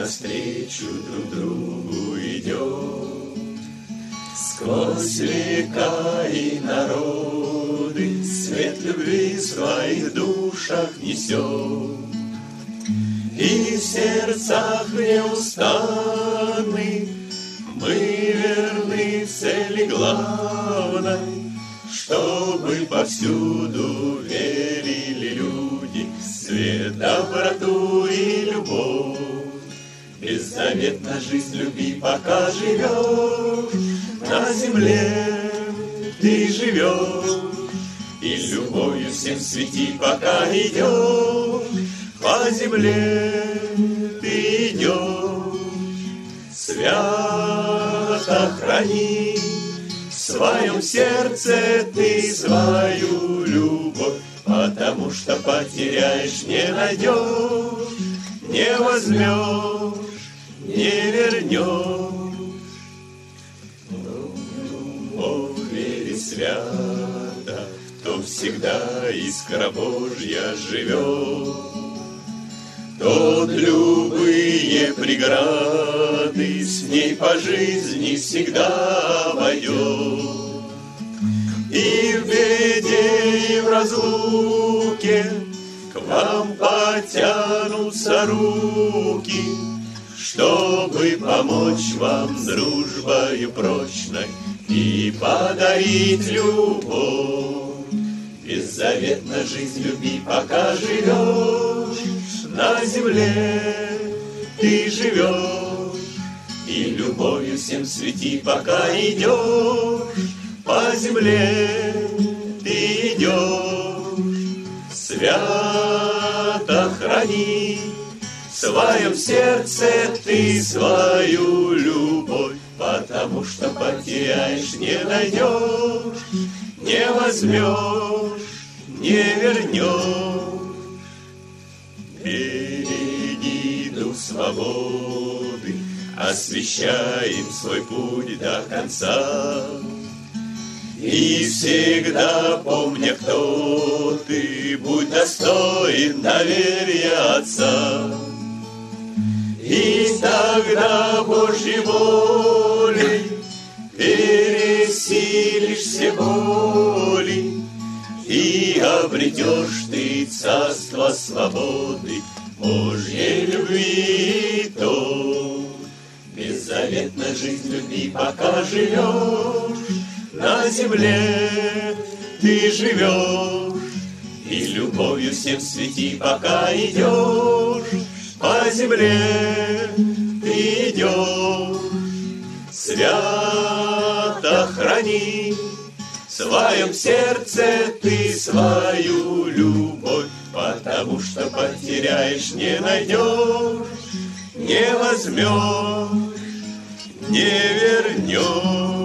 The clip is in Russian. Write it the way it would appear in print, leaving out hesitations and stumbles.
навстречу друг другу идем. Сквозь века и народы свет любви в своих душах несем. И в сердцах неустанных мы верны цели главной, чтобы повсюду верили люди в свет, доброту и любовь. Беззаветна жизнь любви, пока живешь на земле, ты живешь, и любовью всем свети, пока идешь по земле, ты идешь. Свято храни в своем сердце ты свою любовь, потому что потеряешь, не найдешь, не возьмешь, не вернешь. О, вере свято, кто всегда искра Божья живет, тот любые преграды с ней по жизни всегда обойдет. И в беде, и в разлуке к вам потянутся руки, чтобы помочь вам дружбою прочной и подарить любовь. Беззаветна жизнь любви, пока живешь на земле, ты живешь, и любовью всем свети, пока идешь по земле, ты идешь. Свято храни в своем сердце ты свою любовь, потому что потеряешь, не найдешь, не возьмешь, не вернешь. Береги дух свободы, освящаем свой путь до конца. И всегда помня, кто ты, будь достоин доверия Отца. И тогда Божьей волей пересилишь все боли, и обретешь ты царство свободы, Божьей любви. То беззаветна жизнь любви, пока живешь на земле, ты живешь, и любовью всем свети, пока идешь по земле, ты идешь. Свято храни в своем сердце ты свою любовь, потому что потеряешь, не найдешь, не возьмешь, не вернешь.